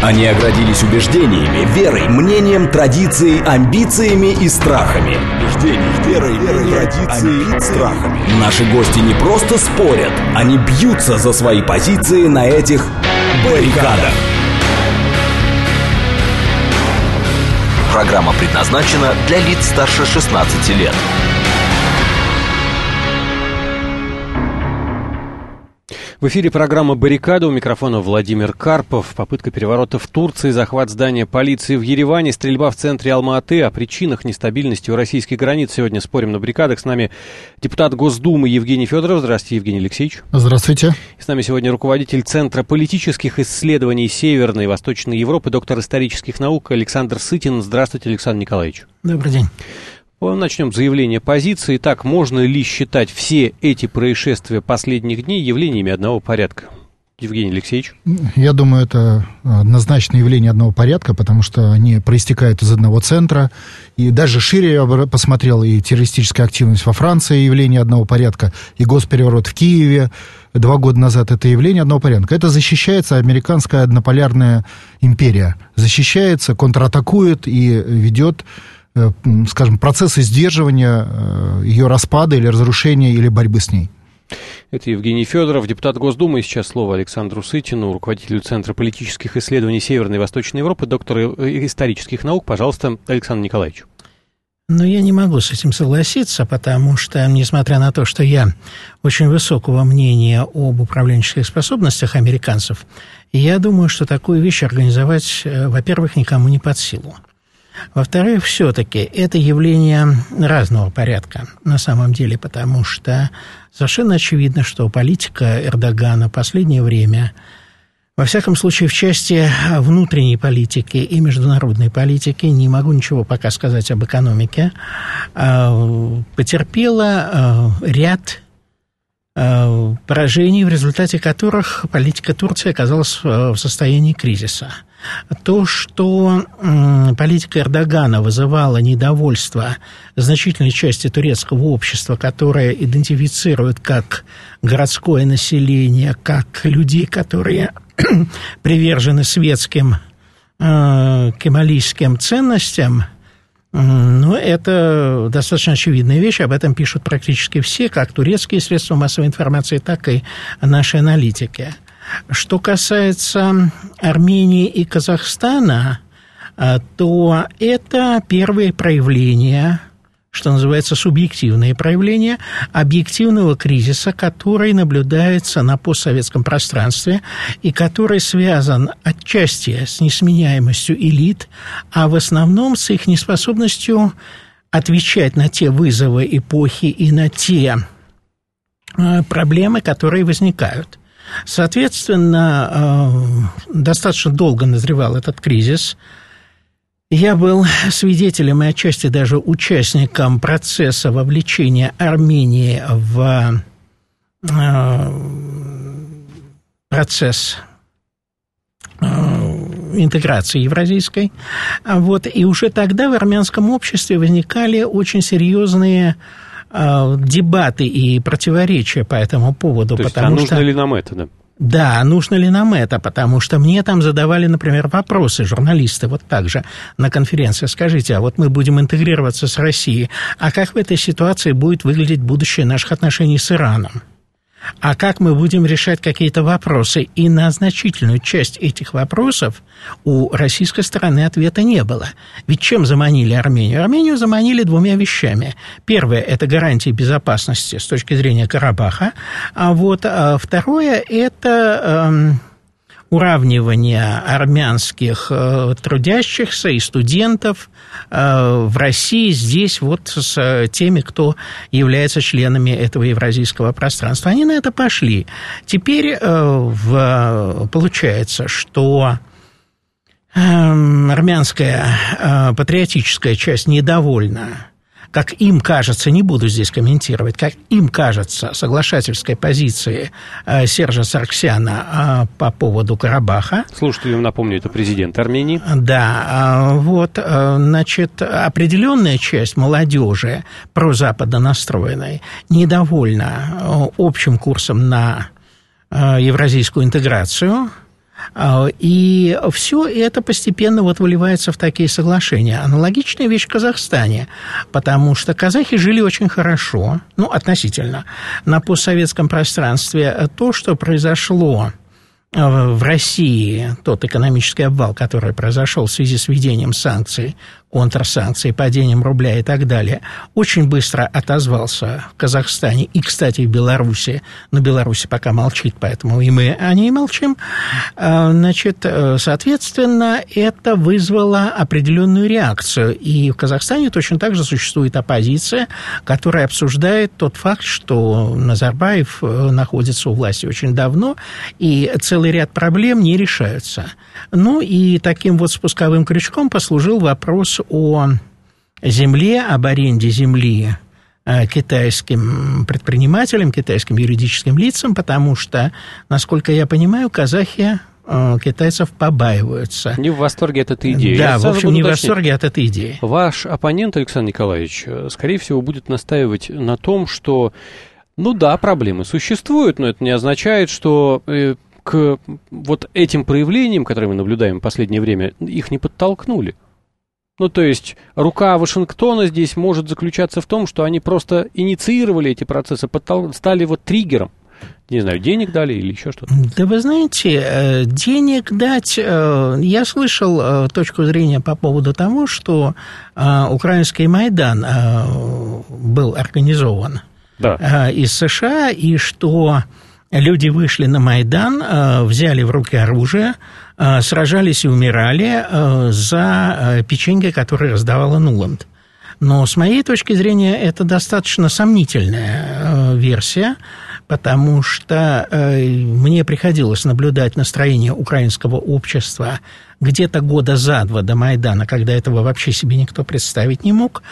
Они оградились убеждениями, верой, мнением, традицией, амбициями и страхами. Наши гости не просто спорят, они бьются за свои позиции на этих баррикадах. Программа предназначена для лиц старше 16 лет. В эфире программа «Баррикада», у микрофона Владимир Карпов. Попытка переворота в Турции, захват здания полиции в Ереване, стрельба в центре Алма-Аты. О причинах нестабильности у российских границ сегодня спорим на баррикадах. С нами депутат Госдумы Евгений Федоров. Здравствуйте, Евгений Алексеевич. Здравствуйте. И с нами сегодня руководитель Центра политических исследований Северной и Восточной Европы, доктор исторических наук Александр Сытин. Здравствуйте, Александр Николаевич. Добрый день. Начнем с заявления позиции. Итак, можно ли считать все эти происшествия последних дней явлениями одного порядка? Евгений Алексеевич? Я думаю, это однозначно явление одного порядка, потому что они проистекают из одного центра. И даже шире я посмотрел, и террористическая активность во Франции явление одного порядка, и госпереворот в Киеве 2 года назад это явление одного порядка. Это защищается американская однополярная империя. Защищается, контратакует и ведет, скажем, процессы сдерживания ее распада или разрушения, или борьбы с ней. Это Евгений Федоров, депутат Госдумы. И сейчас слово Александру Сытину, руководителю Центра политических исследований Северной и Восточной Европы, доктору исторических наук. Пожалуйста, Александр Николаевич. Я не могу с этим согласиться, потому что, несмотря на то, что я очень высокого мнения об управленческих способностях американцев, я думаю, что такую вещь организовать, во-первых, никому не под силу. Во-вторых, все-таки это явление разного порядка на самом деле, потому что совершенно очевидно, что политика Эрдогана в последнее время, во всяком случае в части внутренней политики и международной политики, не могу ничего пока сказать об экономике, потерпела ряд поражений, в результате которых политика Турции оказалась в состоянии кризиса. То, что политика Эрдогана вызывала недовольство значительной части турецкого общества, которое идентифицирует как городское население, как людей, которые привержены светским кемалийским ценностям, это достаточно очевидная вещь, об этом пишут практически все, как турецкие средства массовой информации, так и наши аналитики. Что касается Армении и Казахстана, то это первые проявления, что называется, субъективные проявления объективного кризиса, который наблюдается на постсоветском пространстве и который связан отчасти с несменяемостью элит, а в основном с их неспособностью отвечать на те вызовы эпохи и на те проблемы, которые возникают. Соответственно, достаточно долго назревал этот кризис. Я был свидетелем и отчасти даже участником процесса вовлечения Армении в процесс интеграции евразийской. И уже тогда в армянском обществе возникали очень серьезные дебаты и противоречия по этому поводу. То есть, нужно ли нам это, да? Да, нужно ли нам это, потому что мне там задавали, например, вопросы журналисты, вот так же на конференции. Скажите, а вот мы будем интегрироваться с Россией, а как в этой ситуации будет выглядеть будущее наших отношений с Ираном? А как мы будем решать какие-то вопросы? И на значительную часть этих вопросов у российской стороны ответа не было. Ведь чем заманили Армению? Армению заманили 2 вещами. Первое – это гарантии безопасности с точки зрения Карабаха. А второе – это уравнивание армянских трудящихся и студентов в России здесь с теми, кто является членами этого евразийского пространства. Они на это пошли. Теперь получается, что армянская патриотическая часть недовольна, как им кажется, не буду здесь комментировать, как им кажется, соглашательской позиции Сержа Сарксяна по поводу Карабаха. Слушателям напомню, это президент Армении. Да, определенная часть молодежи прозападно настроенной недовольна общим курсом на евразийскую интеграцию. И все это постепенно вот выливается в такие соглашения. Аналогичная вещь в Казахстане, потому что казахи жили очень хорошо, ну, относительно, на постсоветском пространстве. То, что произошло в России, тот экономический обвал, который произошел в связи с введением санкций, контрсанкций, падением рубля и так далее, очень быстро отозвался в Казахстане и, кстати, в Беларуси. Но Беларусь пока молчит, поэтому и мы о ней молчим. Значит, соответственно, это вызвало определенную реакцию. И в Казахстане точно так же существует оппозиция, которая обсуждает тот факт, что Назарбаев находится у власти очень давно, и целый ряд проблем не решаются. Ну и таким вот спусковым крючком послужил вопрос о земле, об аренде земли китайским предпринимателям, китайским юридическим лицам, потому что, насколько я понимаю, казахи китайцев побаиваются. Не в восторге от этой идеи. Да, в общем, не в восторге от этой идеи. Ваш оппонент, Александр Николаевич, скорее всего, будет настаивать на том, что, ну да, проблемы существуют, но это не означает, что к вот этим проявлениям, которые мы наблюдаем в последнее время, их не подтолкнули. Ну, то есть, рука Вашингтона здесь может заключаться в том, что они просто инициировали эти процессы, стали вот триггером. Не знаю, денег дали или еще что-то. Да вы знаете, денег дать... Я слышал точку зрения по поводу того, что украинский Майдан был организован из США, и что люди вышли на Майдан, взяли в руки оружие, сражались и умирали за печеньки, которые раздавала Нуланд. Но с моей точки зрения это достаточно сомнительная версия, потому что мне приходилось наблюдать настроение украинского общества где-то года за два до Майдана, когда этого вообще себе никто представить не мог.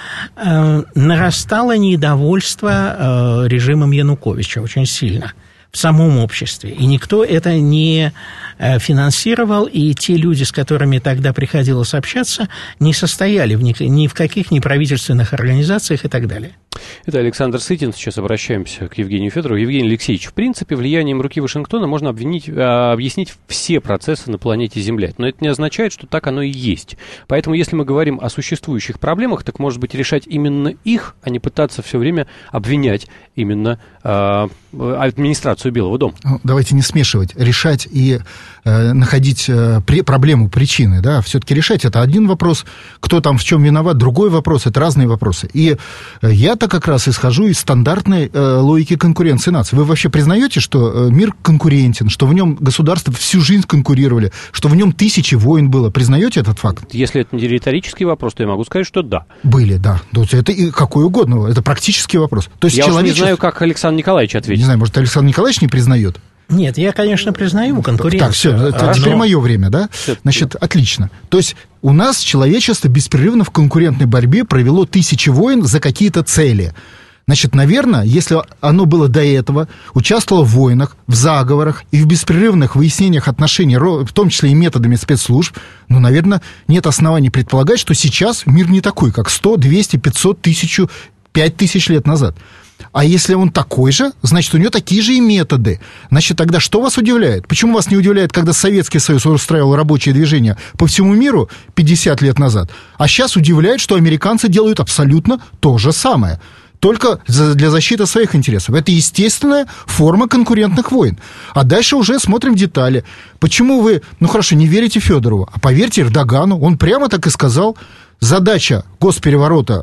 Нарастало недовольство режимом Януковича очень сильно в самом обществе. И никто это не финансировал, и те люди, с которыми тогда приходилось общаться, не состояли ни в каких неправительственных организациях и так далее. Это Александр Сытин. Сейчас обращаемся к Евгению Федорову. Евгений Алексеевич, в принципе, влиянием руки Вашингтона можно объяснить все процессы на планете Земля. Но это не означает, что так оно и есть. Поэтому, если мы говорим о существующих проблемах, так, может быть, решать именно их, а не пытаться все время обвинять именно администрацию Белого дома. Давайте не смешивать. Решать и находить проблему, причины. Да? Все-таки решать — это один вопрос. Кто там в чем виноват, другой вопрос. Это разные вопросы. И я-то как раз исхожу из стандартной логики конкуренции наций. Вы вообще признаете, что мир конкурентен, что в нем государства всю жизнь конкурировали, что в нем тысячи войн было? Признаете этот факт? Если это не риторический вопрос, то я могу сказать, что да. Были, да. Это и какой угодно. Это практический вопрос. То есть я уж не знаю, как Александр Николаевич ответит. Не знаю, может, Александр Николаевич не признает? Нет, я, конечно, признаю конкуренцию. Так, все, теперь мое время, да? Значит, отлично. То есть у нас человечество беспрерывно в конкурентной борьбе провело тысячи войн за какие-то цели. Значит, наверное, если оно было до этого, участвовало в войнах, в заговорах и в беспрерывных выяснениях отношений, в том числе и методами спецслужб, ну, наверное, нет оснований предполагать, что сейчас мир не такой, как 100, 200, 500, 1000, 5000 лет назад. А если он такой же, значит, у него такие же и методы. Значит, тогда что вас удивляет? Почему вас не удивляет, когда Советский Союз устраивал рабочие движения по всему миру 50 лет назад, а сейчас удивляет, что американцы делают абсолютно то же самое, только для защиты своих интересов? Это естественная форма конкурентных войн. А дальше уже смотрим детали. Почему вы, ну хорошо, не верите Федорову, а поверьте Эрдогану, он прямо так и сказал, задача госпереворота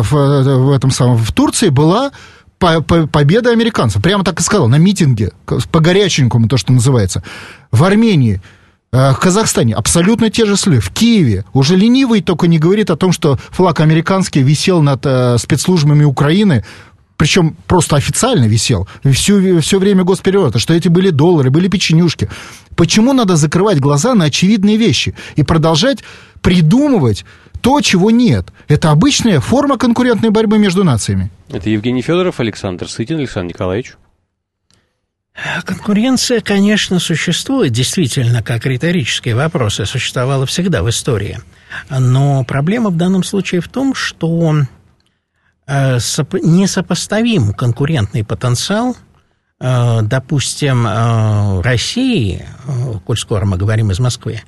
в Турции была победа американцев. Прямо так и сказал, на митинге, по горяченькому, то, что называется. В Армении, в Казахстане абсолютно те же слова. В Киеве уже ленивый только не говорит о том, что флаг американский висел над спецслужбами Украины, причем просто официально висел все время госпереворота, что эти были доллары, были печенюшки. Почему надо закрывать глаза на очевидные вещи и продолжать придумывать то, чего нет? Это обычная форма конкурентной борьбы между нациями. Это Евгений Федоров, Александр Сытин. Александр Николаевич. Конкуренция, конечно, существует, действительно, как риторический вопрос, и существовала всегда в истории. Но проблема в данном случае в том, что несопоставим конкурентный потенциал допустим, России, коль скоро мы говорим из Москвы,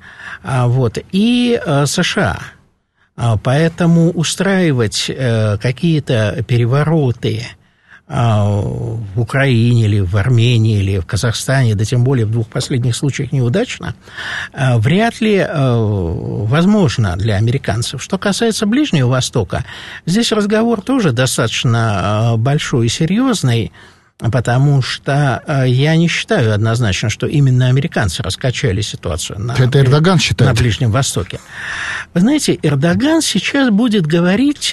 и США. Поэтому устраивать какие-то перевороты в Украине или в Армении или в Казахстане, да тем более в двух последних случаях неудачно, вряд ли возможно для американцев. Что касается Ближнего Востока, здесь разговор тоже достаточно большой и серьезный, потому что я не считаю однозначно, что именно американцы раскачали ситуацию это Эрдоган считает. На Ближнем Востоке. Вы знаете, Эрдоган сейчас будет говорить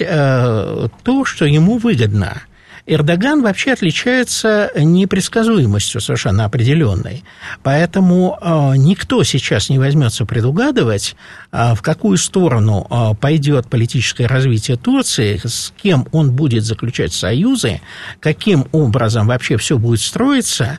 то, что ему выгодно. Эрдоган вообще отличается непредсказуемостью совершенно определенной. Поэтому никто сейчас не возьмется предугадывать, в какую сторону пойдет политическое развитие Турции, с кем он будет заключать союзы, каким образом вообще все будет строиться.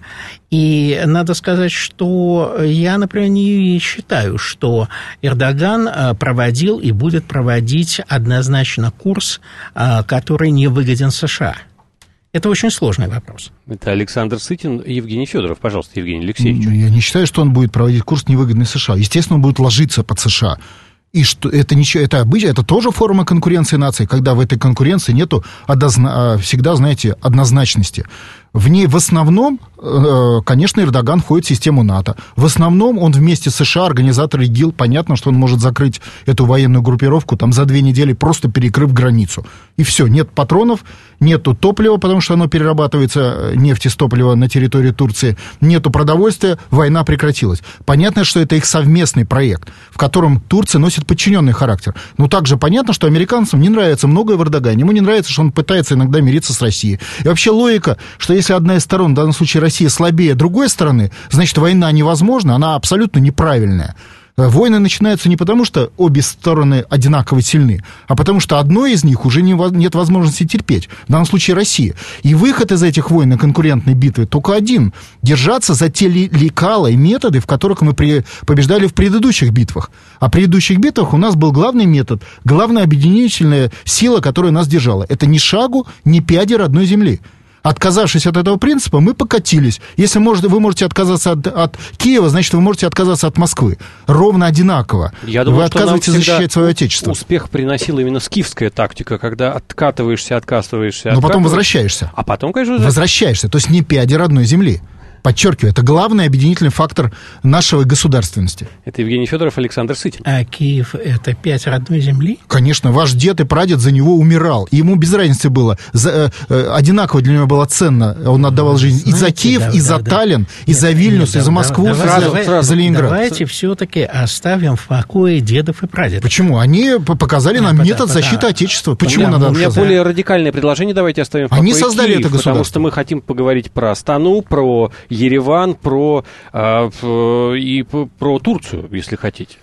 И надо сказать, что я, например, не считаю, что Эрдоган проводил и будет проводить однозначно курс, который не выгоден США. Это очень сложный вопрос. Это Александр Сытин и Евгений Федоров. Пожалуйста, Евгений Алексеевич. Я не считаю, что он будет проводить курс невыгодный США. Естественно, он будет ложиться под США. И что это ничего, это тоже форма конкуренции наций, когда в этой конкуренции нету всегда, знаете, однозначности. В ней в основном, конечно, Эрдоган входит в систему НАТО. В основном он вместе с США, организатор ИГИЛ, понятно, что он может закрыть эту военную группировку там за 2 недели, просто перекрыв границу. И все, нет патронов, нету топлива, потому что оно перерабатывается, нефть из топлива на территории Турции, нету продовольствия, война прекратилась. Понятно, что это их совместный проект, в котором Турция носит подчиненный характер. Но также понятно, что американцам не нравится многое в Эрдогане. Ему не нравится, что он пытается иногда мириться с Россией. И вообще логика, что если одна из сторон, в данном случае Россия, слабее другой стороны, значит, война невозможна, она абсолютно неправильная. Войны начинаются не потому, что обе стороны одинаково сильны, а потому что одной из них уже нет возможности терпеть, в данном случае Россия. И выход из этих войн и конкурентной битвы только один – держаться за те лекала и методы, в которых мы побеждали в предыдущих битвах. А в предыдущих битвах у нас был главный метод, главная объединительная сила, которая нас держала. Это ни шагу, ни пяди родной земли. Отказавшись от этого принципа, мы покатились. Если вы можете отказаться от Киева, значит, вы можете отказаться от Москвы. Ровно одинаково. Я думаю, вы отказываетесь защищать свое отечество. Успех приносила именно скифская тактика, когда откатываешься. Но потом возвращаешься. А потом, конечно... Возвращаешься. То есть не пяди родной земли. Подчеркиваю, это главный объединительный фактор нашей государственности. Это Евгений Федоров, Александр Сытин. А Киев – это 5 родной земли? Конечно, ваш дед и прадед за него умирал. И ему без разницы было. Одинаково для него было ценно. Он отдавал жизнь и за Киев, и за Таллин, и за Вильнюс, и за Москву, и за Ленинград. Давайте все-таки оставим в покое дедов и прадедов. Почему? Они показали нам метод защиты Отечества. Почему надо отказать? У меня более радикальное предложение. Давайте оставим в покое Они создали Киев, это государство. Потому что мы хотим поговорить про Астану, про Ереван, про Турцию, если хотите.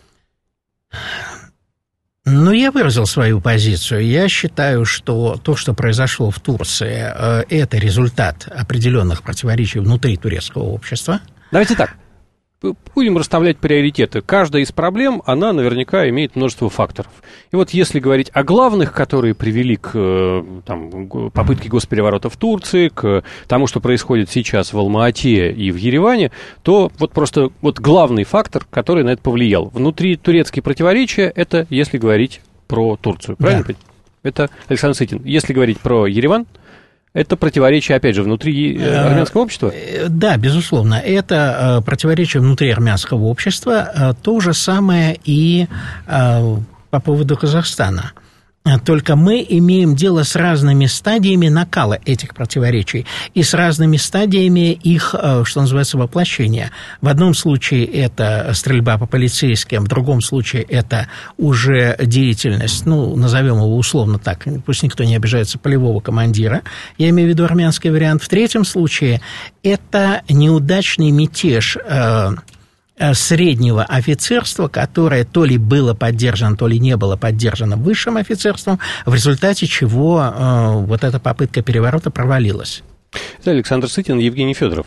Ну, я выразил свою позицию. Я считаю, что то, что произошло в Турции, это результат определенных противоречий внутри турецкого общества. Давайте так. Будем расставлять приоритеты. Каждая из проблем, она наверняка имеет множество факторов. И вот если говорить о главных, которые привели к попытке госпереворота в Турции, к тому, что происходит сейчас в Алма-Ате и в Ереване, то вот просто главный фактор, который на это повлиял. Внутри турецкие противоречия, это если говорить про Турцию. Правильно? Да. Это Александр Сытин. Если говорить про Ереван, это противоречие, опять же, внутри армянского общества? Да, безусловно. Это противоречие внутри армянского общества. То же самое и по поводу Казахстана. Только мы имеем дело с разными стадиями накала этих противоречий и с разными стадиями их, что называется, воплощения. В одном случае это стрельба по полицейским, в другом случае это уже деятельность, назовем его условно так, пусть никто не обижается, полевого командира, я имею в виду армянский вариант. В третьем случае это неудачный мятеж среднего офицерства, которое то ли было поддержано, то ли не было поддержано высшим офицерством, в результате чего вот эта попытка переворота провалилась. Это Александр Сытин, Евгений Федоров.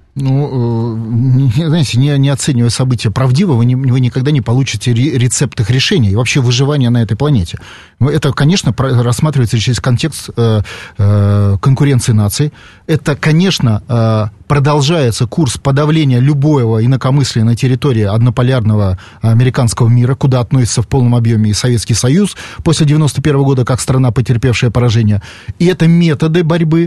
Знаете, не оценивая события правдиво, вы никогда не получите рецепт их решения и вообще выживания на этой планете. Это, конечно, рассматривается через контекст конкуренции наций. Это, конечно, продолжается курс подавления любого инакомыслия на территории однополярного американского мира, куда относится в полном объеме и Советский Союз после 91 года, как страна, потерпевшая поражение. И это методы борьбы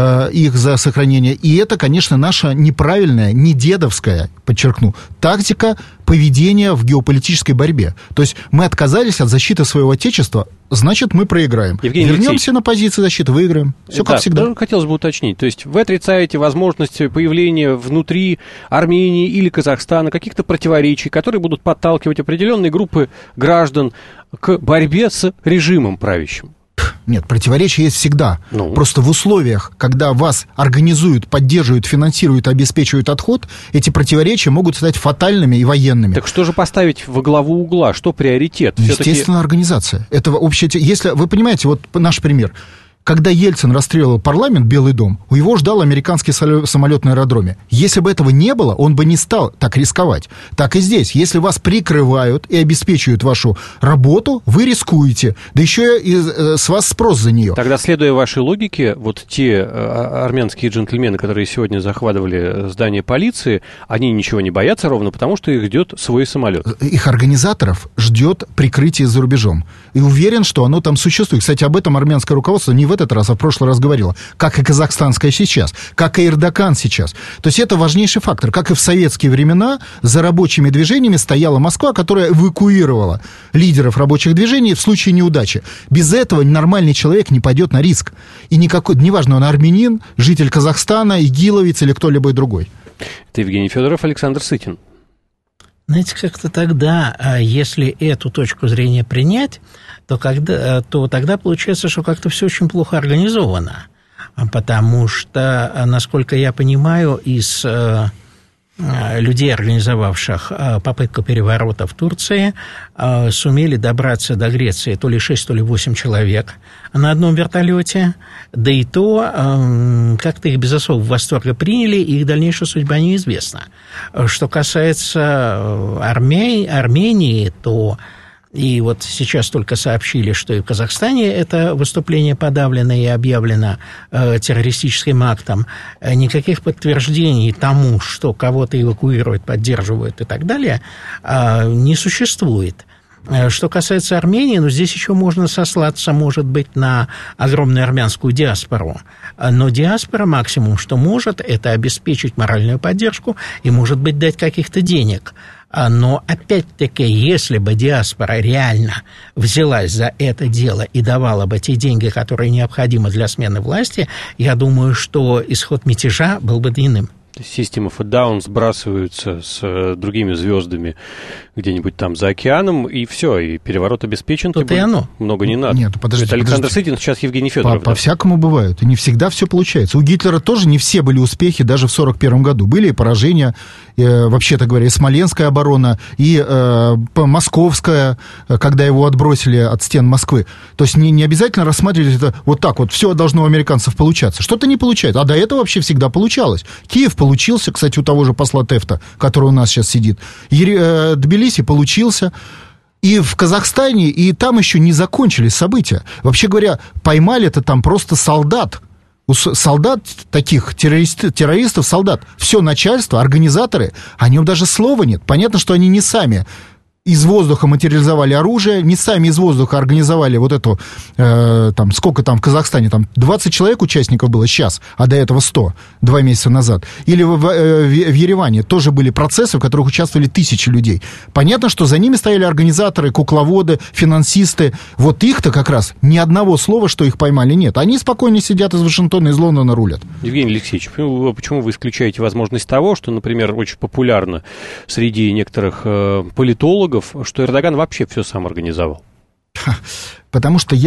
их за сохранение. И это, конечно, наша неправильная, не дедовская, подчеркну, тактика поведения в геополитической борьбе. То есть мы отказались от защиты своего отечества, значит, мы проиграем. Евгений Вернемся Алексеевич, на позиции защиты, выиграем. Все как всегда. Хотелось бы уточнить. То есть вы отрицаете возможность появления внутри Армении или Казахстана каких-то противоречий, которые будут подталкивать определенные группы граждан к борьбе с режимом правящим? Нет, противоречия есть всегда. Просто в условиях, когда вас организуют, поддерживают, финансируют, обеспечивают отход, эти противоречия могут стать фатальными и военными. Так что же поставить во главу угла? Что приоритет? Естественно, организация. Это общее... Если вы понимаете, вот наш пример. Когда Ельцин расстреливал парламент, Белый дом, у него ждал американский самолет на аэродроме. Если бы этого не было, он бы не стал так рисковать. Так и здесь. Если вас прикрывают и обеспечивают вашу работу, вы рискуете. Да еще и с вас спрос за нее. Тогда, следуя вашей логике, вот те армянские джентльмены, которые сегодня захватывали здание полиции, они ничего не боятся ровно потому, что их ждет свой самолет. Их организаторов ждет прикрытие за рубежом. И уверен, что оно там существует. Кстати, об этом армянское руководство не в этот раз, а в прошлый раз говорила, как и казахстанская сейчас, как и Эрдоган сейчас. То есть это важнейший фактор. Как и в советские времена за рабочими движениями стояла Москва, которая эвакуировала лидеров рабочих движений в случае неудачи. Без этого нормальный человек не пойдет на риск. И никакой, неважно, он армянин, житель Казахстана, игиловец или кто-либо другой. Это Евгений Федоров, Александр Сытин. Знаете, как-то тогда, если эту точку зрения принять, то тогда получается, что как-то все очень плохо организовано. Потому что, насколько я понимаю, из людей, организовавших попытку переворота в Турции, сумели добраться до Греции то ли 6, то ли 8 человек на одном вертолете, да и то как-то их без особого восторга приняли, и их дальнейшая судьба неизвестна. Что касается Армении, то и вот сейчас только сообщили, что и в Казахстане это выступление подавлено и объявлено террористическим актом. Никаких подтверждений тому, что кого-то эвакуируют, поддерживают и так далее, не существует. Что касается Армении, здесь еще можно сослаться, может быть, на огромную армянскую диаспору. Но диаспора максимум, что может, это обеспечить моральную поддержку и, может быть, дать каких-то денег. Но, опять-таки, если бы диаспора реально взялась за это дело и давала бы те деньги, которые необходимы для смены власти, я думаю, что исход мятежа был бы иным. System of a Down сбрасываются с другими звездами где-нибудь там за океаном, и все, и переворот обеспечен. Вот и оно. Много не надо. Нет, подождите. Александр Сытин, сейчас Евгений Федоров. По-всякому бывает. И не всегда все получается. У Гитлера тоже не все были успехи, даже в 1941 году. Были и поражения, вообще-то говоря, и Смоленская оборона, и Московская, когда его отбросили от стен Москвы. То есть не обязательно рассматривать это вот так вот. Все должно у американцев получаться. Что-то не получается. А до этого вообще всегда получалось. Киев получился, кстати, у того же посла Тефта, который у нас сейчас сидит. Тбилиси получился. И в Казахстане, и там еще не закончились события. Вообще говоря, поймали-то там просто солдат. У солдат, таких террористов, солдат, все начальство, организаторы, о нем даже слова нет. Понятно, что они не сами из воздуха материализовали оружие, не сами из воздуха организовали вот эту, там, сколько там в Казахстане, там 20 человек участников было сейчас, а до этого 100, 2 месяца назад. Или в Ереване тоже были процессы, в которых участвовали тысячи людей. Понятно, что за ними стояли организаторы, кукловоды, финансисты. Вот их-то как раз ни одного слова, что их поймали, нет. Они спокойно сидят из Вашингтона, из Лондона рулят. Евгений Алексеевич, почему вы исключаете возможность того, что, например, очень популярно среди некоторых политологов, что Эрдоган вообще все сам организовал? Потому что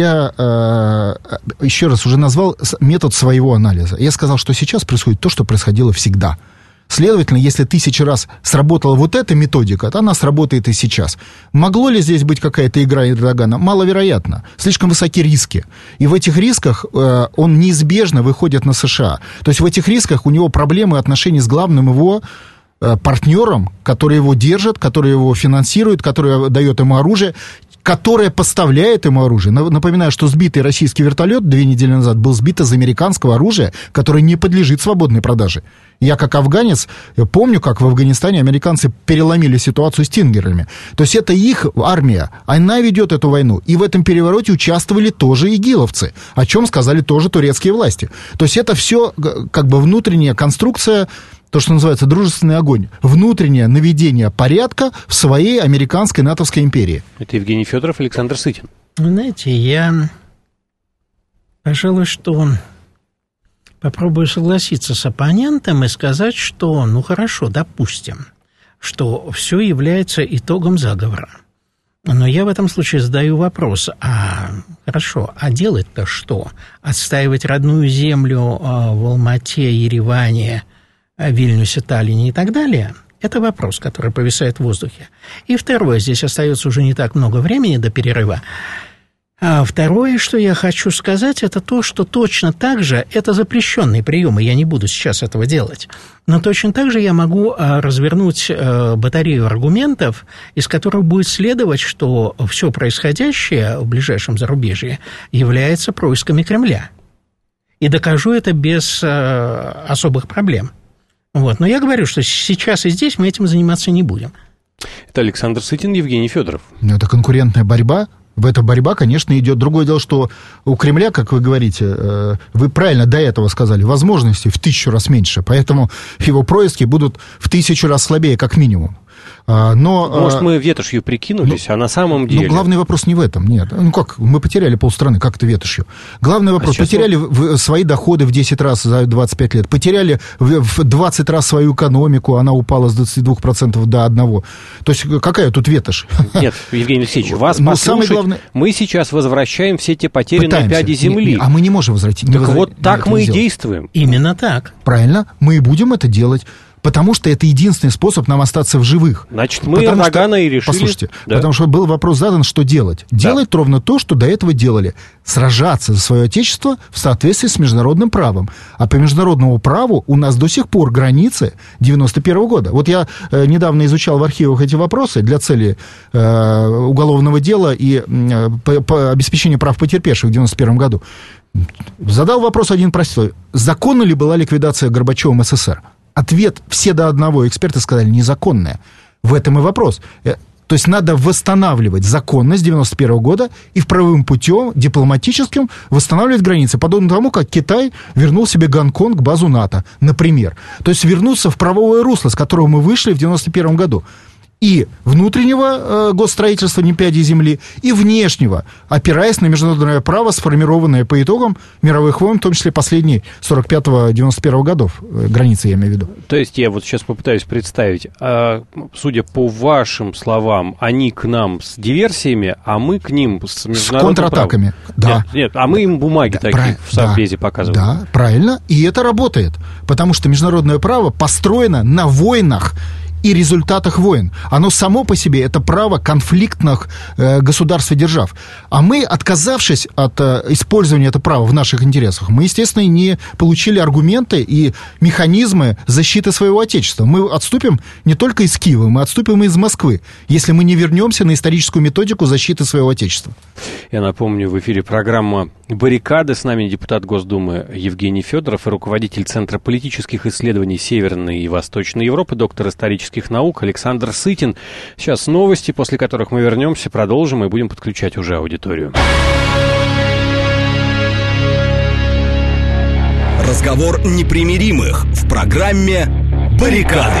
я, еще раз, уже назвал метод своего анализа. Я сказал, что сейчас происходит то, что происходило всегда. Следовательно, если 1000 раз сработала вот эта методика, то она сработает и сейчас. Могло ли здесь быть какая-то игра Эрдогана? Маловероятно. Слишком высоки риски. И в этих рисках он неизбежно выходит на США. То есть в этих рисках у него проблемы отношений с главным его партнерам, которые его держат, которые его финансируют, которые дают ему оружие, которая поставляет ему оружие. Напоминаю, что сбитый российский вертолет 2 недели назад был сбит из американского оружия, которое не подлежит свободной продаже. Я, как афганец, помню, как в Афганистане американцы переломили ситуацию с «Тингерами». То есть это их армия, она ведет эту войну. И в этом перевороте участвовали тоже игиловцы, о чем сказали тоже турецкие власти. То есть это все как бы внутренняя конструкция, то, что называется дружественный огонь, внутреннее наведение порядка в своей американской натовской империи. Это Евгений Федоров, Александр Сытин. Знаете, я, пожалуй, что попробую согласиться с оппонентом и сказать, что, ну хорошо, допустим, что все является итогом заговора. Но я в этом случае задаю вопрос, хорошо, а делать-то что? Отстаивать родную землю в Алмате, Ереване, Вильнюсе, Таллине и так далее? Это вопрос, который повисает в воздухе. И второе, здесь остается уже не так много времени до перерыва. А второе, что я хочу сказать, это то, что точно так же, это запрещенные приемы, я не буду сейчас этого делать, но точно так же я могу развернуть батарею аргументов, из которых будет следовать, что все происходящее в ближайшем зарубежье является происками Кремля. И докажу это без особых проблем. Вот. Но я говорю, что сейчас и здесь мы этим заниматься не будем. Это Александр Сытин, Евгений Федоров. Это конкурентная борьба. В эта борьба, конечно, идет. Другое дело, что у Кремля, как вы говорите, вы правильно до этого сказали, возможностей в 1000 раз меньше. Поэтому его происки будут в 1000 раз слабее, как минимум. Но, может, мы ветошью прикинулись, а на самом деле... Но главный вопрос не в этом, нет. Ну как, мы потеряли полстраны, как это ветошью? Главный вопрос, потеряли свои доходы в 10 раз за 25 лет, потеряли в 20 раз свою экономику, она упала с 22% до 1%. То есть какая тут ветошь? Нет, Евгений Алексеевич, вас послушать, главное... мы сейчас возвращаем все те потерянные пяди земли. А мы не можем возвратить. Так вот так мы и действуем. Именно так. Правильно, мы и будем это делать. Потому что это единственный способ нам остаться в живых. Значит, мы Эрдогана и решили... Послушайте, да. Потому что был вопрос задан, что делать. Да. Делать ровно то, что до этого делали. Сражаться за свое отечество в соответствии с международным правом. А по международному праву у нас до сих пор границы 91 года. Вот я недавно изучал в архивах эти вопросы для цели уголовного дела и по обеспечению прав потерпевших в 91 году. Задал вопрос один простой. Законна ли была ликвидация Горбачевым СССР? Ответ все до одного эксперты сказали незаконная. В этом и вопрос. То есть надо восстанавливать законность 91 года и в правовым путем, дипломатическим, восстанавливать границы. Подобно тому, как Китай вернул себе Гонконг, базу НАТО, например. То есть вернуться в правовое русло, с которого мы вышли в 91 году. И внутреннего госстроительства не пяди земли, и внешнего, опираясь на международное право, сформированное по итогам мировых войн, в том числе последние 45-91 годов, границы я имею в виду. То есть я вот сейчас попытаюсь представить, судя по вашим словам, они к нам с диверсиями, а мы к ним с международным правом. С контратаками, да. Нет, а мы им бумаги такие в Совбезе показываем. Да, правильно, и это работает, потому что международное право построено на войнах и результатах войн. Оно само по себе, это право конфликтных государств и держав. А мы, отказавшись от использования этого права в наших интересах, мы, естественно, не получили аргументы и механизмы защиты своего отечества. Мы отступим не только из Киева, мы отступим и из Москвы, если мы не вернемся на историческую методику защиты своего отечества. Я напомню, в эфире программа «Баррикады». С нами депутат Госдумы Евгений Федоров и руководитель Центра политических исследований Северной и Восточной Европы, доктор исторических наук Александр Сытин. Сейчас новости, после которых мы вернемся, продолжим и будем подключать уже аудиторию. Разговор непримиримых в программе «Баррикады».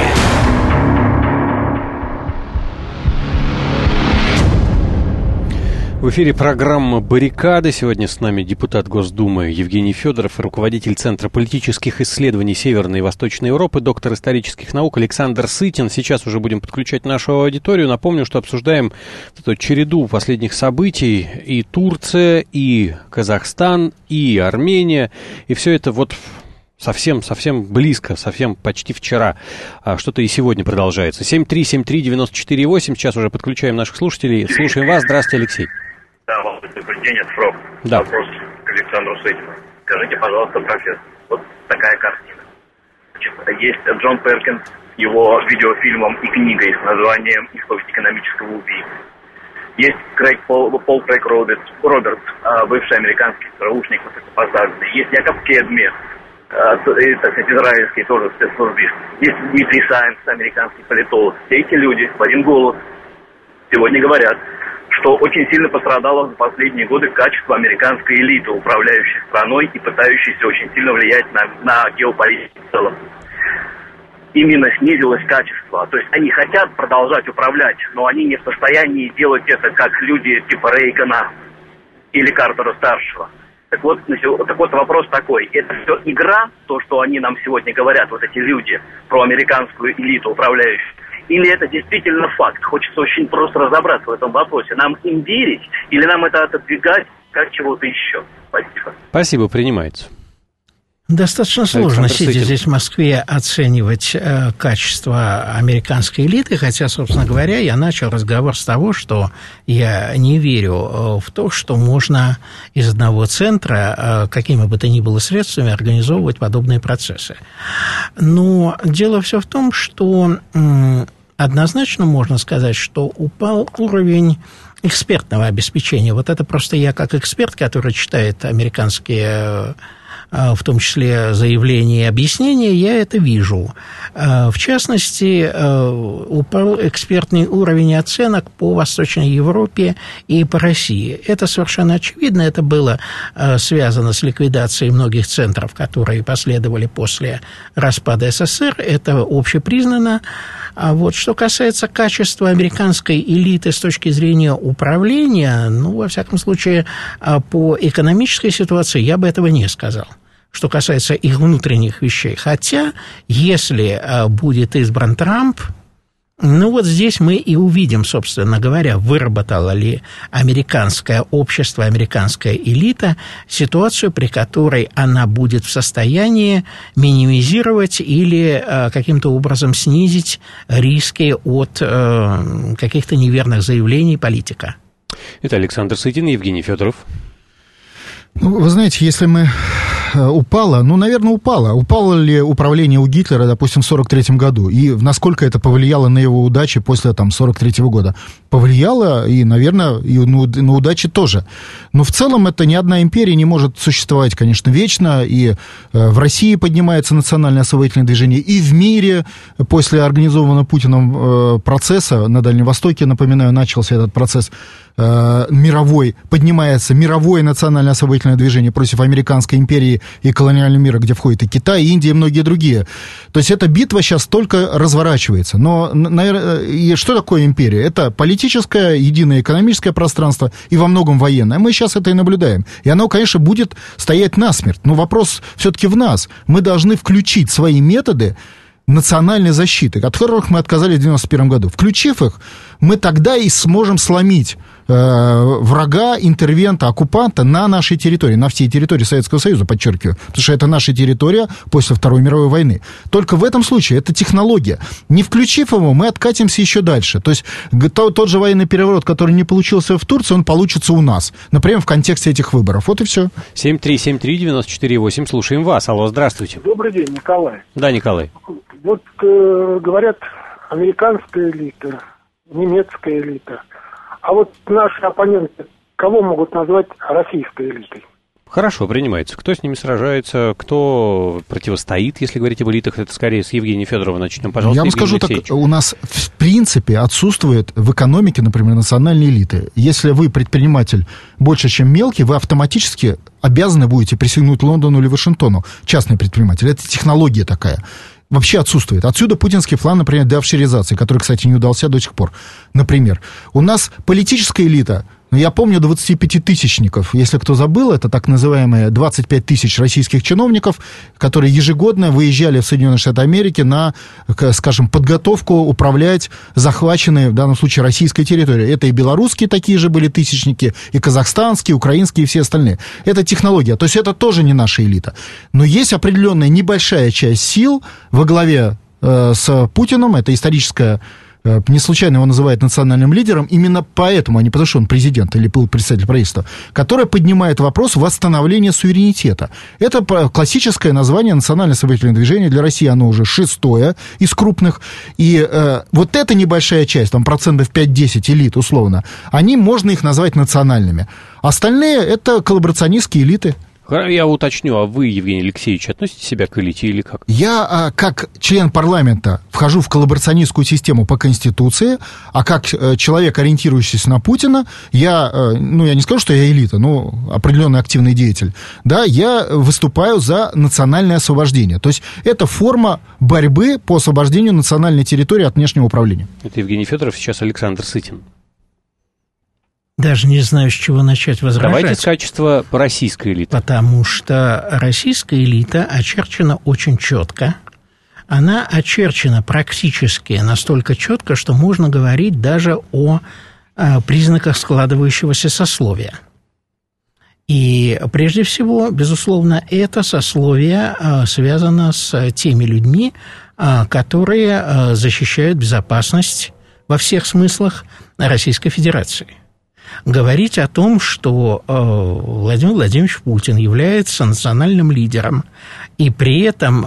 В эфире программа «Баррикады». Сегодня с нами депутат Госдумы Евгений Федоров и руководитель Центра политических исследований Северной и Восточной Европы, доктор исторических наук Александр Сытин. Сейчас уже будем подключать нашу аудиторию. Напомню, что обсуждаем эту череду последних событий. И Турция, и Казахстан, и Армения. И все это вот совсем близко, совсем почти вчера. Что-то и сегодня продолжается. 7373948. Сейчас уже подключаем наших слушателей. Слушаем вас. Здравствуйте, Алексей. Да, добрый день, это Фрог. Да. Вопрос к Александру Сытину. Скажите, пожалуйста, профессор, вот такая картина. Есть Джон Перкинс, его видеофильмом и книгой с названием «Исповедь экономического убийцы». Есть Пол Крейг Робертс, бывший американский ЦРУшник, высокопосаженный. Есть Яков Кедми, так сказать, израильский тоже спецслужбист. Есть Дмитрий Сайнс, американский политолог. Все эти люди в один голос сегодня говорят, что очень сильно пострадало за последние годы качество американской элиты, управляющей страной и пытающейся очень сильно влиять на геополитику в целом. Именно снизилось качество. То есть они хотят продолжать управлять, но они не в состоянии делать это, как люди типа Рейгана или Картера-старшего. Так вот вопрос такой. Это все игра, то, что они нам сегодня говорят, вот эти люди, про американскую элиту управляющую, или это действительно факт? Хочется очень просто разобраться в этом вопросе. Нам им верить или нам это отодвигать как чего-то еще? Спасибо. Спасибо, принимается. Достаточно сложно, сидя здесь в Москве, оценивать качество американской элиты, хотя, собственно говоря, я начал разговор с того, что я не верю в то, что можно из одного центра какими бы то ни было средствами организовывать подобные процессы. Но дело все в том, что однозначно можно сказать, что упал уровень экспертного обеспечения. Вот это просто я как эксперт, который читает американские, в том числе, заявления и объяснения, я это вижу. В частности, упал экспертный уровень оценок по Восточной Европе и по России. Это совершенно очевидно. Это было связано с ликвидацией многих центров, которые последовали после распада СССР. Это общепризнано. А вот что касается качества американской элиты с точки зрения управления, ну, во всяком случае, по экономической ситуации я бы этого не сказал. Что касается их внутренних вещей. Хотя, если будет избран Трамп, ну вот здесь мы и увидим, собственно говоря, выработало ли американское общество, американская элита ситуацию, при которой она будет в состоянии минимизировать или каким-то образом снизить риски от каких-то неверных заявлений политика. Это Александр Сытин и Евгений Федоров. Ну, вы знаете, если мы упало, ну, наверное, упало. Упало ли управление у Гитлера, допустим, в 1943 году? И насколько это повлияло на его удачи после, там, 1943 года? Повлияло, и, наверное, и на удачи тоже. Но в целом это ни одна империя не может существовать, конечно, вечно. И в России поднимается национальное освободительное движение, и в мире после организованного Путиным процесса на Дальнем Востоке, напоминаю, начался этот процесс мировой, поднимается мировое национальное освободительное движение против американской империи и колониального мира, где входит и Китай, и Индия, и многие другие. То есть эта битва сейчас только разворачивается. Но, наверное, и что такое империя? Это политическое, единое экономическое пространство и во многом военное. Мы сейчас это и наблюдаем. И оно, конечно, будет стоять насмерть. Но вопрос все-таки в нас. Мы должны включить свои методы национальной защиты, от которых мы отказались в 1991 году. Включив их, мы тогда и сможем сломить врага, интервента, оккупанта на нашей территории, на всей территории Советского Союза, подчеркиваю, потому что это наша территория после Второй мировой войны. Только в этом случае это технология. Не включив его, мы откатимся еще дальше. То есть тот же военный переворот, который не получился в Турции, он получится у нас. Например, в контексте этих выборов. Вот и все. 7373948, слушаем вас. Алло, здравствуйте. Добрый день, Николай. Да, Николай. Вот говорят, американская элита, немецкая элита. А вот наши оппоненты кого могут назвать российской элитой? Хорошо, принимается. Кто с ними сражается, кто противостоит, если говорить об элитах, это скорее с Евгения Федорова начнем. Пожалуйста, я вам скажу так, у нас в принципе отсутствует в экономике, например, национальные элиты. Если вы предприниматель больше, чем мелкий, вы автоматически обязаны будете присягнуть Лондону или Вашингтону. Частный предприниматель. Это технология такая. Вообще отсутствует. Отсюда путинский план, например, деофшоризации, который, кстати, не удался до сих пор. Например, у нас политическая элита, я помню 25-тысячников, если кто забыл, это так называемые 25 тысяч российских чиновников, которые ежегодно выезжали в Соединенные Штаты Америки на, скажем, подготовку управлять захваченной, в данном случае, российской территорией. Это и белорусские такие же были тысячники, и казахстанские, украинские, и все остальные. Это технология, то есть это тоже не наша элита. Но есть определенная небольшая часть сил во главе с Путиным, это историческая не случайно его называют национальным лидером, именно поэтому, а не потому, что он президент или был представитель правительства, которая поднимает вопрос восстановления суверенитета. Это классическое название национальное освободительное движение для России, оно уже 6-е из крупных, и вот эта небольшая часть, там 5-10% элит условно, можно их назвать национальными. Остальные это коллаборационистские элиты. Я уточню, а вы, Евгений Алексеевич, относите себя к элите или как? Я, как член парламента, вхожу в коллаборационистскую систему по Конституции, а как человек, ориентирующийся на Путина, я не скажу, что я элита, но определенный активный деятель, да, я выступаю за национальное освобождение. То есть это форма борьбы по освобождению национальной территории от внешнего управления. Это Евгений Федоров, сейчас Александр Сытин. Даже не знаю, с чего начать возражать. Давайте с качества российской элиты. Потому что российская элита очерчена очень четко. Она очерчена практически настолько четко, что можно говорить даже о признаках складывающегося сословия. И прежде всего, безусловно, это сословие связано с теми людьми, которые защищают безопасность во всех смыслах Российской Федерации. Говорить о том, что Владимир Владимирович Путин является национальным лидером, и при этом,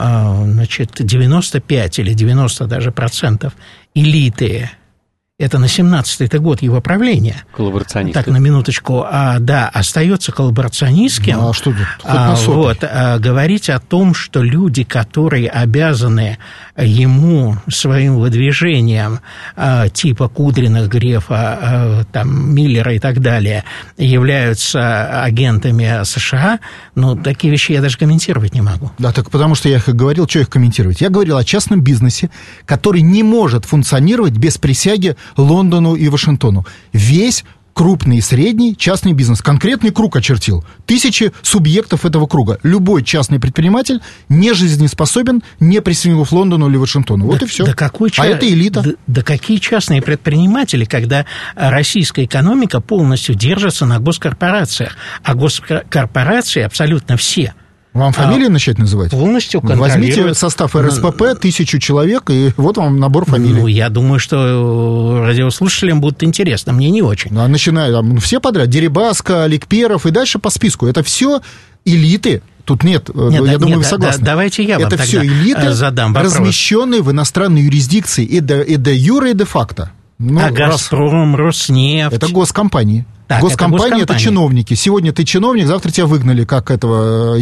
95 или 90 даже процентов элиты, это на 17-й год его правления. Коллаборационистским. Так, на минуточку, остается коллаборационистским. Ну, а что тут? Хоть на говорить о том, что люди, которые обязаны ему своим выдвижением, типа Кудриных, Грефа, Миллера и так далее, являются агентами США, такие вещи я даже комментировать не могу. Да, так потому что я говорил, что их комментировать. Я говорил о частном бизнесе, который не может функционировать без присяги Лондону и Вашингтону. Весь крупный и средний частный бизнес. Конкретный круг очертил. 1000 субъектов этого круга. Любой частный предприниматель не жизнеспособен, не присоединив Лондону или Вашингтону. Вот и все. А это элита. Да какие частные предприниматели, когда российская экономика полностью держится на госкорпорациях. А госкорпорации абсолютно все. Вам фамилии начать называть? Полностью контролируют. Возьмите состав РСПП, 1000 человек, и вот вам набор фамилий. Я думаю, что радиослушателям будет интересно, мне не очень. Начиная, все подряд, Дерибаска, Ликперов и дальше по списку. Это все элиты. Тут нет, я думаю, вы согласны. Давайте я вам это тогда все элиты, задам вопрос. Размещенные в иностранной юрисдикции и де юре, и де факто. «Газпром», «Роснефть». Это госкомпании. Так, госкомпании это чиновники. Сегодня ты чиновник, завтра тебя выгнали, как этого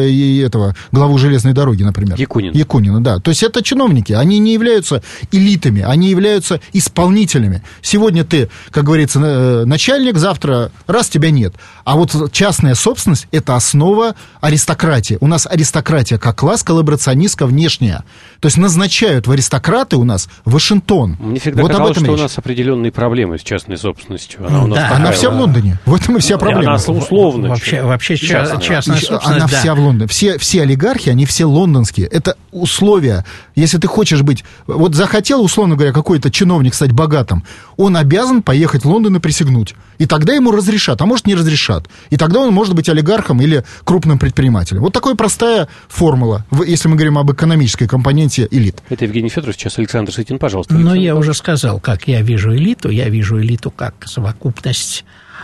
главу железной дороги, например. Якунина, да. То есть это чиновники, они не являются элитами, они являются исполнителями. Сегодня ты, как говорится, начальник, завтра раз тебя нет. А вот частная собственность – это основа аристократии. У нас аристократия как класс коллаборационистка внешняя. То есть назначают в аристократы у нас Вашингтон. Мне всегда казалось, что у нас определенные проблемы с частной собственностью. Она вся в Лондоне. В этом и вся проблема. Она условно. Вообще частная собственность. Она вся в Лондоне. Все олигархи, они все лондонские. Это условия. Если ты хочешь быть... Вот захотел, условно говоря, какой-то чиновник стать богатым, он обязан поехать в Лондон и присягнуть. И тогда ему разрешат, а может не разрешат. И тогда он может быть олигархом или крупным предпринимателем. Вот такая простая формула, если мы говорим об экономической компоненте элит. Это Евгений Федоров, сейчас Александр Сытин, пожалуйста. Но я уже сказал, как я вижу элиту. Я вижу элиту как совокупность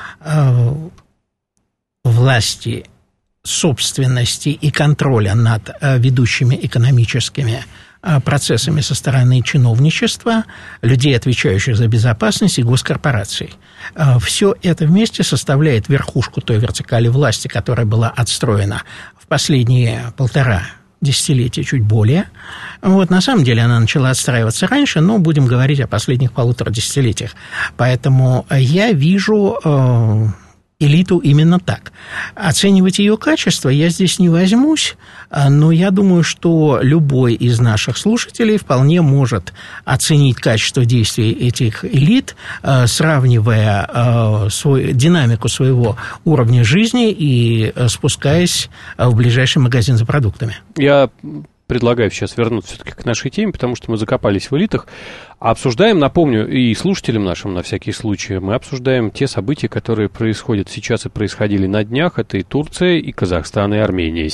власти, собственности и контроля над ведущими экономическими процессами со стороны чиновничества, людей, отвечающих за безопасность, и госкорпораций. Все это вместе составляет верхушку той вертикали власти, которая была отстроена в последние 1,5 десятилетия, чуть более. На самом деле она начала отстраиваться раньше, но будем говорить о последних 1,5 десятилетиях. Поэтому я вижу элиту именно так. Оценивать ее качество я здесь не возьмусь, но я думаю, что любой из наших слушателей вполне может оценить качество действий этих элит, сравнивая динамику своего уровня жизни и спускаясь в ближайший магазин за продуктами. Я предлагаю сейчас вернуться все-таки к нашей теме, потому что мы закопались в элитах. Обсуждаем, напомню, и слушателям нашим на всякий случай, мы обсуждаем те события, которые происходят сейчас и происходили на днях. Это и Турция, и Казахстан, и Армения.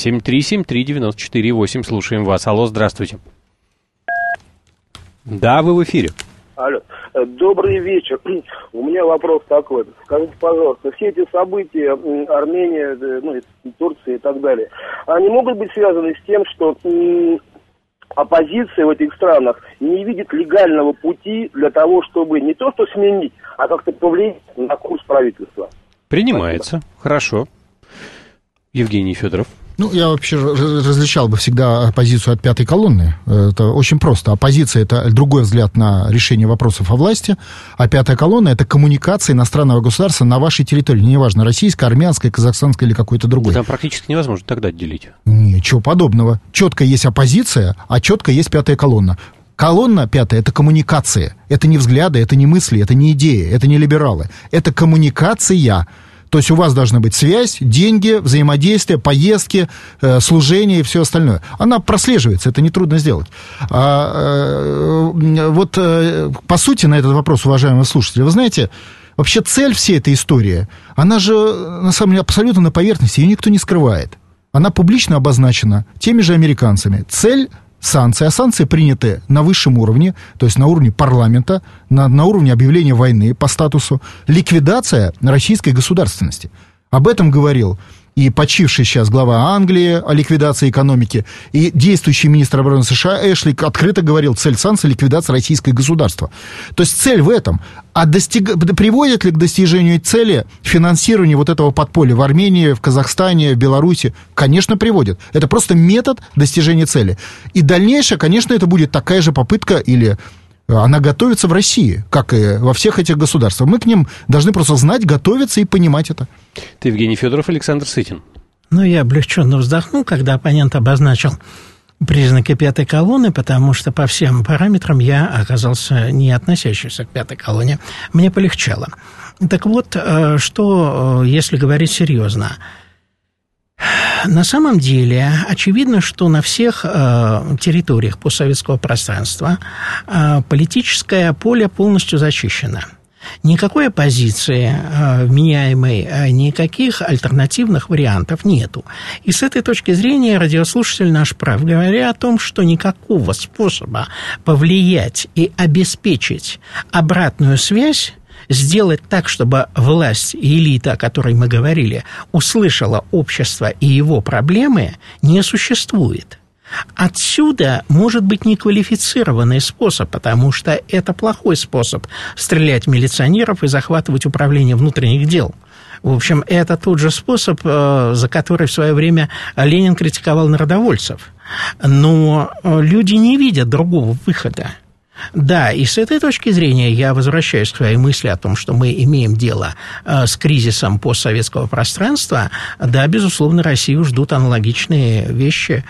7373948. Слушаем вас. Алло, здравствуйте. Да, вы в эфире. Алло. Добрый вечер. У меня вопрос такой. Скажите, пожалуйста, все эти события, Армения, Турция и так далее, они могут быть связаны с тем, что оппозиция в этих странах не видит легального пути для того, чтобы не то что сменить, а как-то повлиять на курс правительства? Принимается. Спасибо. Хорошо. Евгений Федоров. Ну, я вообще различал бы всегда оппозицию от пятой колонны. Это очень просто. Оппозиция – это другой взгляд на решение вопросов о власти, а пятая колонна – это коммуникация иностранного государства на вашей территории. Неважно, российская, армянская, казахстанская или какой-то другой. Там практически невозможно тогда отделить. Ничего подобного. Четко есть оппозиция, а четко есть пятая колонна. Колонна пятая – это коммуникация. Это не взгляды, это не мысли, это не идеи, это не либералы. Это коммуникация. То есть у вас должна быть связь, деньги, взаимодействие, поездки, служение и все остальное. Она прослеживается, это нетрудно сделать. Вот по сути на этот вопрос, уважаемые слушатели, вы знаете, вообще цель всей этой истории, она же на самом деле абсолютно на поверхности, ее никто не скрывает. Она публично обозначена теми же американцами. Цель санкции, а санкции приняты на высшем уровне, то есть на уровне парламента, на уровне объявления войны по статусу, ликвидация российской государственности. Об этом говорил и почивший сейчас глава Англии о ликвидации экономики, и действующий министр обороны США Эшли открыто говорил, цель санкций – ликвидация российского государства. То есть цель в этом. А приводит ли к достижению цели финансирование вот этого подполья в Армении, в Казахстане, в Беларуси? Конечно, приводит. Это просто метод достижения цели. И дальнейшее, конечно, это будет такая же попытка или... Она готовится в России, как и во всех этих государствах. Мы к ним должны просто знать, готовиться и понимать это. Это Евгений Федоров, Александр Сытин. Ну, я облегченно вздохнул, когда оппонент обозначил признаки пятой колонны, потому что по всем параметрам я оказался не относящимся к пятой колонне. Мне полегчало. Так вот, что, если говорить серьезно, на самом деле, очевидно, что на всех территориях постсоветского пространства политическое поле полностью зачищено. Никакой оппозиции вменяемой, никаких альтернативных вариантов нету. И с этой точки зрения радиослушатель наш прав, говоря о том, что никакого способа повлиять и обеспечить обратную связь, сделать так, чтобы власть и элита, о которой мы говорили, услышала общество и его проблемы, не существует. Отсюда может быть неквалифицированный способ, потому что это плохой способ стрелять в милиционеров и захватывать управление внутренних дел. В общем, это тот же способ, за который в свое время Ленин критиковал народовольцев. Но люди не видят другого выхода. Да, и с этой точки зрения я возвращаюсь к своей мысли о том, что мы имеем дело с кризисом постсоветского пространства. Да, безусловно, Россию ждут аналогичные вещи,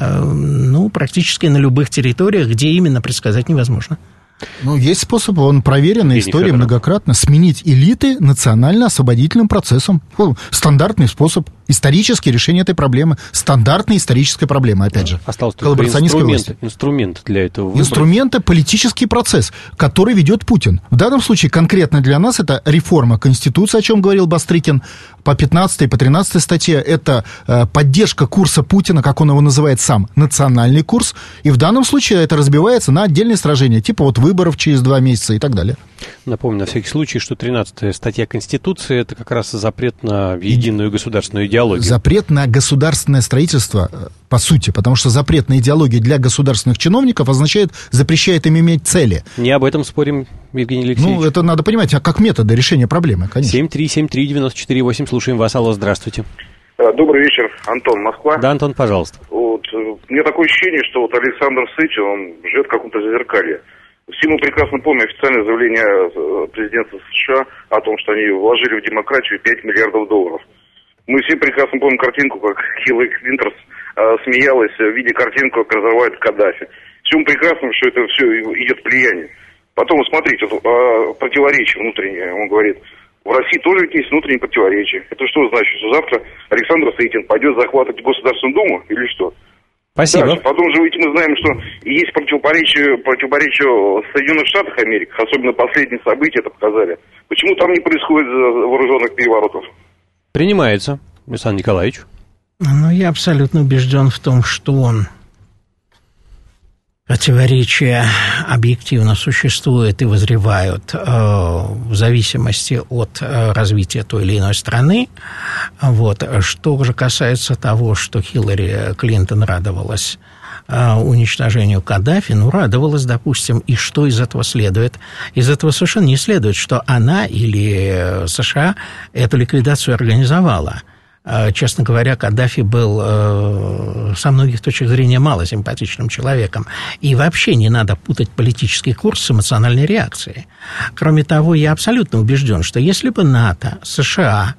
практически на любых территориях, где именно предсказать невозможно. Ну, есть способ, он проверен историей многократно, сменить элиты национально-освободительным процессом. Стандартный способ, историческое решение этой проблемы. Стандартная историческая проблема, опять же. Осталось только инструмент для этого выбрать. Инструменты – политический процесс, который ведет Путин. В данном случае конкретно для нас это реформа Конституции, о чем говорил Бастрыкин, по 15 и по 13 статье. Это поддержка курса Путина, как он его называет сам, национальный курс. И в данном случае это разбивается на отдельные сражения, типа вот выборов через 2 месяца и так далее. Напомню на всякий случай, что 13-я статья Конституции – это как раз запрет на единую государственную идеологию. Запрет на государственное строительство, по сути, потому что запрет на идеологию для государственных чиновников запрещает им иметь цели. Не об этом спорим, Евгений Алексеевич. Ну, это надо понимать, как методы решения проблемы, конечно. 7373948, слушаем вас. Алло, здравствуйте. Добрый вечер, Антон, Москва. Да, Антон, пожалуйста. Вот, у меня такое ощущение, что вот Александр Сытин, он живет в каком-то зазеркалье. Все мы прекрасно помним официальное заявление президента США о том, что они вложили в демократию $5 миллиардов. Мы все прекрасно помним картинку, как Хиллари Клинтон смеялась, видя картинку, как разрывает Каддафи. Все мы прекрасно, что это все идет влияние. Потом, смотрите, противоречие внутреннее, он говорит, в России тоже есть внутренние противоречия. Это что значит, что завтра Александр Сытин пойдет захватывать Государственную Думу или что? Спасибо. Да, потом же ведь мы знаем, что есть противоречие в Соединенных Штатах Америки, особенно последние события это показали. Почему там не происходит вооруженных переворотов? Принимается, Александр Николаевич. Ну, я абсолютно убежден в том, что Противоречия объективно существуют и вызревают в зависимости от развития той или иной страны. Вот. Что же касается того, что Хиллари Клинтон радовалась уничтожению Каддафи, радовалась, допустим, и что из этого следует? Из этого совершенно не следует, что она или США эту ликвидацию организовала. Честно говоря, Каддафи был со многих точек зрения малосимпатичным человеком. И вообще не надо путать политический курс с эмоциональной реакцией. Кроме того, я абсолютно убежден, что если бы НАТО, США,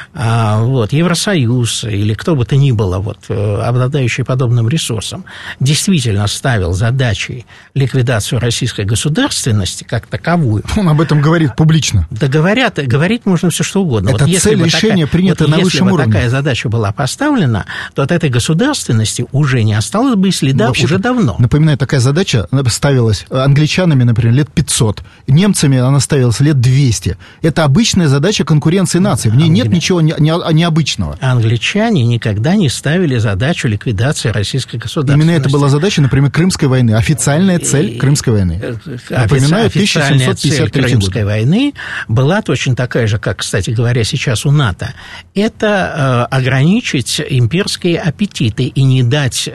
Евросоюз или кто бы то ни было, обладающий подобным ресурсом, действительно ставил задачей ликвидацию российской государственности как таковую. Он об этом говорит публично. Да говорить можно все что угодно. Это цель решения принята на высшем уровне. Если бы такая задача была поставлена, то от этой государственности уже не осталось бы и следа уже давно. Напоминаю, такая задача ставилась англичанами, например, лет 500. Немцами она ставилась лет 200. Это обычная задача конкуренции наций. В ней нет ничего необычного. Англичане никогда не ставили задачу ликвидации российской государственности. Именно это была задача, например, Крымской войны. Официальная цель Крымской войны. Напоминаю, 1753 год. Крымской войны была точно такая же, как, кстати говоря, сейчас у НАТО. Это ограничить имперские аппетиты и не дать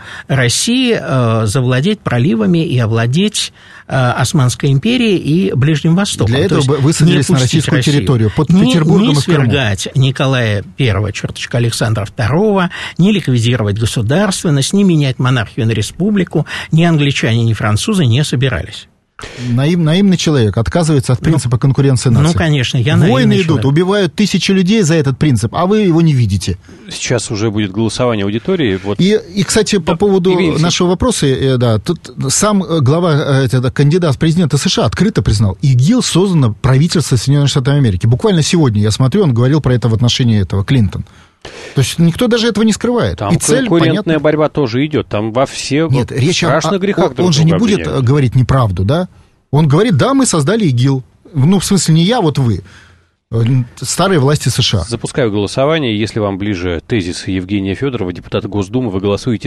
России завладеть проливами и овладеть Османской империей и Ближним Востоком. Для этого высадились на российскую территорию под Петербургом и в Крыму. Не свергать Николая I, Александра II, не ликвидировать государственность, не менять монархию на республику, ни англичане, ни французы не собирались. Наивный человек отказывается от принципа конкуренции наций. Конечно, я войны идут, человек. Убивают тысячи людей за этот принцип, а вы его не видите. Сейчас уже будет голосование аудитории. И кстати, по поводу нашего вопроса, тут сам глава, кандидат в президенты США открыто признал, ИГИЛ создано правительство Соединенных Штатов Америки. Буквально сегодня, я смотрю, он говорил про это в отношении Клинтон. То есть никто даже этого не скрывает. Там конкурентная борьба тоже идет. Там во всех страшных грехах. Он же не будет говорить неправду, да? Он говорит, да, мы создали ИГИЛ. В смысле, не я, вы. Старые власти США. Запускаю голосование. Если вам ближе тезис Евгения Федорова, депутата Госдумы, вы голосуете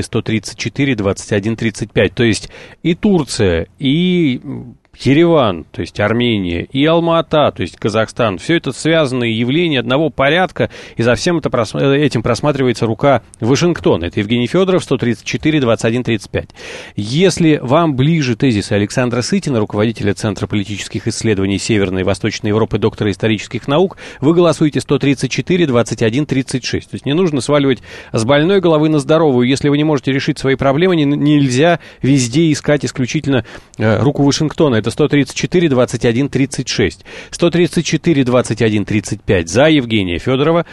134-21-35. То есть и Турция, и Ереван, то есть Армения, и Алма-Ата, то есть Казахстан, все это связанные явления одного порядка, и за всем этим просматривается рука Вашингтона. Это Евгений Федоров, 134-21-35. Если вам ближе тезисы Александра Сытина, руководителя Центра политических исследований Северной и Восточной Европы, доктора исторических наук, вы голосуете 134-21-36. То есть не нужно сваливать с больной головы на здоровую. Если вы не можете решить свои проблемы, нельзя везде искать исключительно руку Вашингтона. Это 134-21-36. 134-21-35 за Евгения Федорова.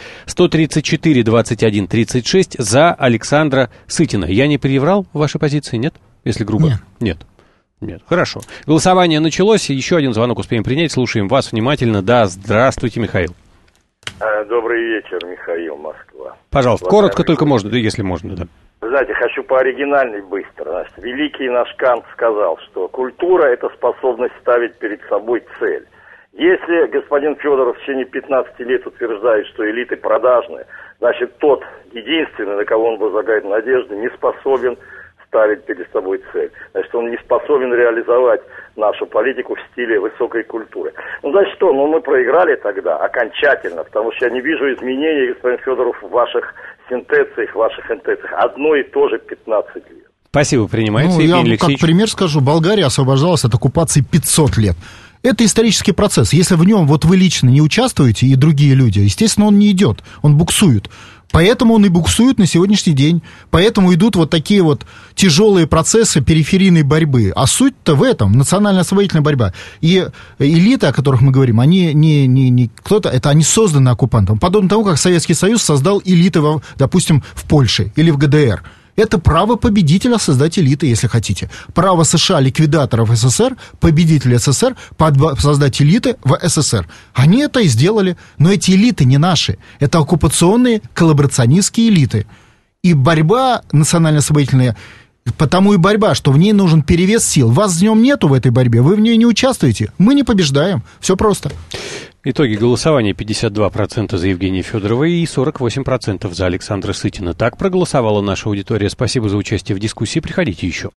134-21-36 за Александра Сытина. Я не переврал ваши позиции, нет? Если грубо? Нет. Хорошо. Голосование началось. Еще один звонок успеем принять. Слушаем вас внимательно. Да, здравствуйте, Михаил. Добрый вечер, Михаил, Москва. Пожалуйста, коротко только можно, если можно, да. Вы знаете, хочу пооригинальней быстро. Значит, великий наш Кант сказал, что культура – это способность ставить перед собой цель. Если господин Федоров в течение 15 лет утверждает, что элиты продажные, значит, тот единственный, на кого он возлагает надежды, не способен ставить перед собой цель. Значит, он не способен реализовать нашу политику в стиле высокой культуры. Значит что, мы проиграли тогда окончательно, потому что я не вижу изменений, господин Федоров, в ваших синтециях, в ваших интенциях. Одно и то же 15 лет. Спасибо, принимается. Я как пример скажу, Болгария освобождалась от оккупации 500 лет. Это исторический процесс. Если в нем вы лично не участвуете и другие люди, естественно, он не идет, он буксует. Поэтому он и буксует на сегодняшний день. Поэтому идут такие тяжелые процессы периферийной борьбы. А суть-то в этом, национально-освободительная борьба. И элиты, о которых мы говорим, они не кто-то, это они созданы оккупантом. Подобно тому, как Советский Союз создал элиты, допустим, в Польше или в ГДР. Это право победителя создать элиты, если хотите. Право США, ликвидаторов СССР, победителей СССР, создать элиты в СССР. Они это и сделали. Но эти элиты не наши. Это оккупационные коллаборационистские элиты. И борьба национально-освободительная, потому и борьба, что в ней нужен перевес сил. Вас в нем нету в этой борьбе, вы в ней не участвуете. Мы не побеждаем. Все просто. Итоги голосования: 52% за Евгения Федорова и 48% за Александра Сытина. Так проголосовала наша аудитория. Спасибо за участие в дискуссии. Приходите еще.